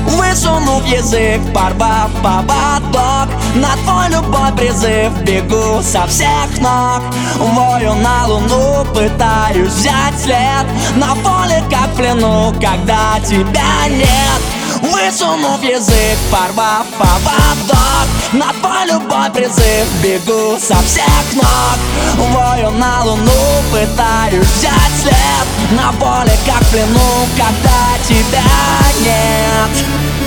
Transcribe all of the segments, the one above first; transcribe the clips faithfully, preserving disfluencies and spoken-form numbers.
Высунув язык, порвав поводок, на твой любой призыв бегу со всех ног. Вою на луну, пытаюсь взять след, на поле как в плену, когда тебя нет. Высунув язык, порвав поводок, на твой любой призыв бегу со всех ног. Вою на луну, пытаюсь взять след, на поле как в плену, когда тебя нет.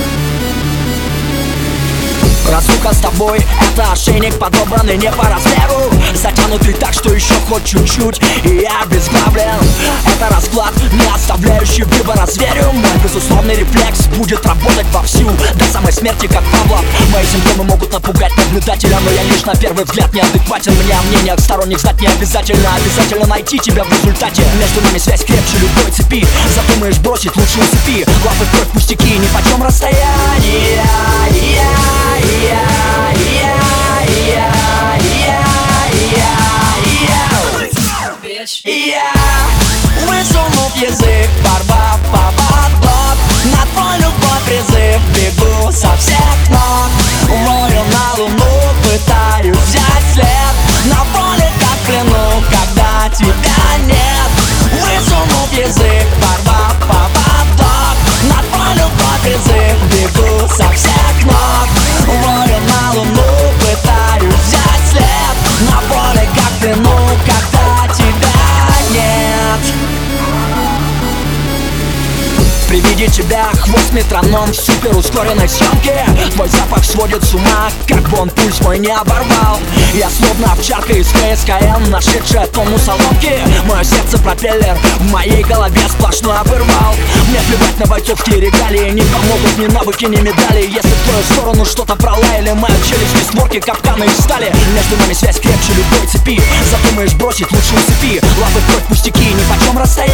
Разлука с тобой — это ошейник, подобранный не по размеру, затянутый так, что еще хоть чуть-чуть, и я обезглавлен. Это расклад, не оставляющий выбора зверю. Мой безусловный рефлекс будет работать вовсю до самой смерти, как Павлов. Мои симптомы могут напугать наблюдателя, но я лишь на первый взгляд неадекватен. Мне о мнениях сторонних знать не обязательно. Обязательно найти тебя в результате. Между нами связь крепче любой цепи. Задумаешь бросить, лучше усыпи. Лапы в кровь, пустяки, нипочем расстояние. Я, высунув язык, порвав поводок, на твой любой призыв бегу со всех ног. Вою на луну, пытаюсь взять след, на поле как в плену, когда тебя нет. Высунув язык, порвав поводок, на твой любой призыв бегу со всех ног. Вою на луну, пытаюсь взять след, на поле как в плену, когда тебя нет. При виде тебя хвост метроном в супер ускоренной съемке. Твой запах сводит с ума, как бы он пульс мой не оборвал. Я словно овчарка из КСКМ, нашедшая тонус соломки. Мое сердце пропеллер, в моей голове сплошной оборвал. Мне плевать на бойцовские регалии, не помогут ни навыки, ни медали. Если в твою сторону что-то пролаяли, моя челюсть без створки, капканы из стали. Между нами связь крепче любой цепи. Задумаешь бросить, лучше усыпи. Лапы в кровь, пустяки, нипочем расстояние.